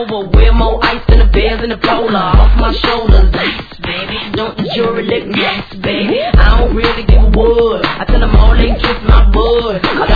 over. Wear more ice than the bears in the polar. Off my shoulders, ice, baby. Don't the jury look nice, baby? I don't really give a wood. I tell them all they kiss my bud.